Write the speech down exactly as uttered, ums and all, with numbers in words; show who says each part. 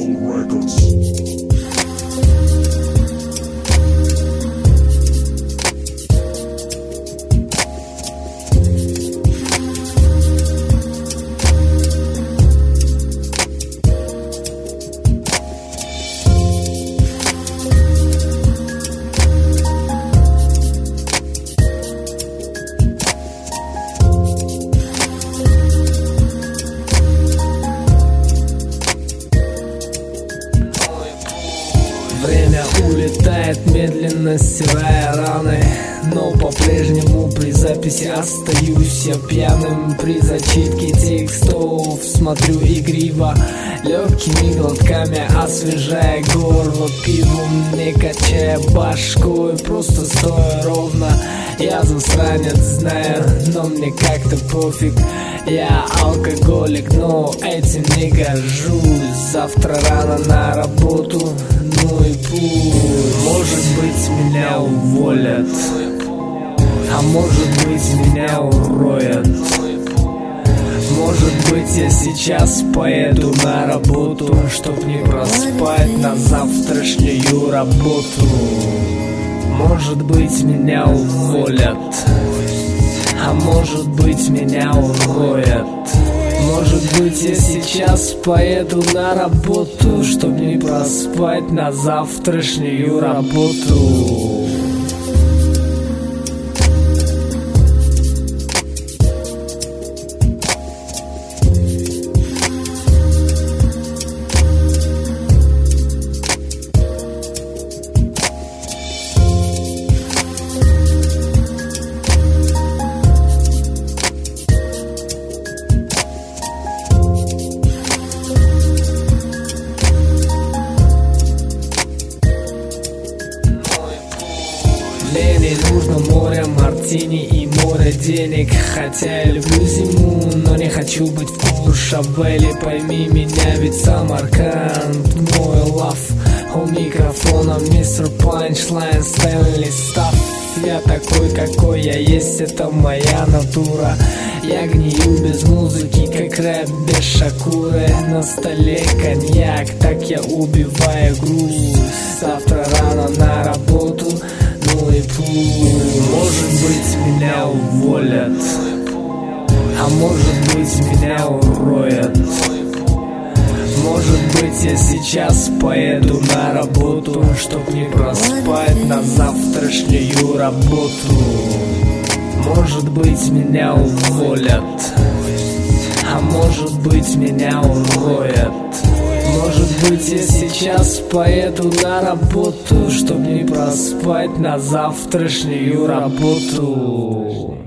Speaker 1: Время улетает, медленно стирая раны, но по-прежнему при записи остаюсь я пьяным. При зачитке текстов смотрю игриво, легкими глотками освежая горло пивом, не качая башкой, просто стоя ровно. Я засранец, знаю, но мне как-то пофиг. Я алкоголик, но этим не горжусь. Завтра рано на работу, ну и пусть. Может быть, меня уволят, а может быть, меня уроят. Может быть, я сейчас поеду на работу, чтоб не проспать на завтрашнюю работу. Может быть, меня уволят, а может быть, меня уроят. Может быть, я сейчас поеду на работу, чтоб не проспать на завтрашнюю работу. Мне не нужно море мартини и море денег, хотя я люблю зиму, но не хочу быть в Куршавеле. Пойми меня, ведь Самарканд мой лав. У микрофона мистер Панчлайн, Стэнли Стафф. Я такой, какой я есть, это моя натура. Я гнию без музыки, как рэп без Шакуры. На столе коньяк, так я убиваю грусть. Завтра рано на работу, ну и пусть. Может быть, меня уволят, а может быть, меня уроят. Может быть, я сейчас поеду на работу, чтоб не проспать на завтрашнюю работу. Может быть, меня уволят, а может быть, меня уроят. Может быть, я сейчас поеду на работу, чтоб не проспать на завтрашнюю работу.